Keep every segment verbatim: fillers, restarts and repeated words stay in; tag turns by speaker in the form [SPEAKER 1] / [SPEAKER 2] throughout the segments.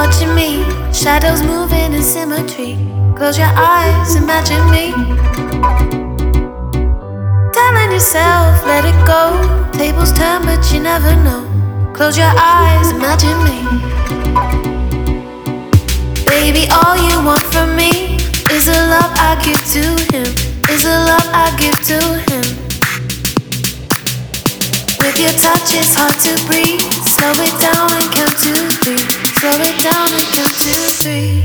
[SPEAKER 1] watching me. Shadows moving in symmetry. Close your eyes, imagine me. Telling yourself, let it go. Tables turn, but you never know. Close your eyes, imagine me. Baby, all you want from me is the love I give to him. Is the love I give to him. With your touch, it's hard to breathe. Slow it down and count to three. Slow it down and count to three.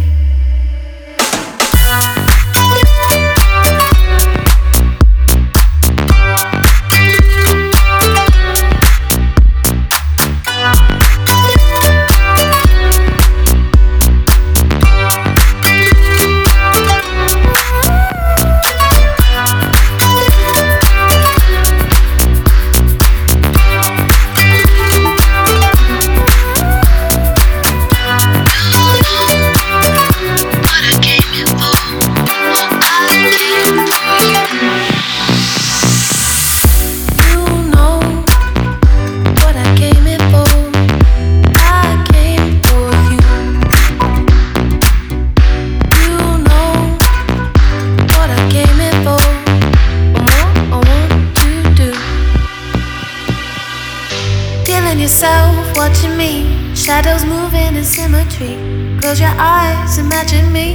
[SPEAKER 1] Yourself watching me, shadows moving in symmetry. Close your eyes, imagine me.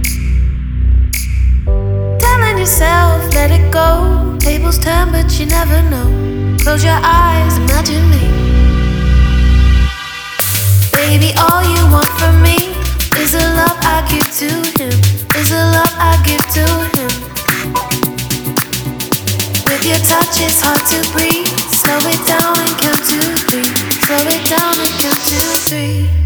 [SPEAKER 1] Telling yourself, let it go. Tables turn, but you never know. Close your eyes, imagine me. Baby, all you want from me is the love I give to him. Is the love I give to him. With your touch, it's hard to breathe. Slow it down and count to three. Slow it down and count to three.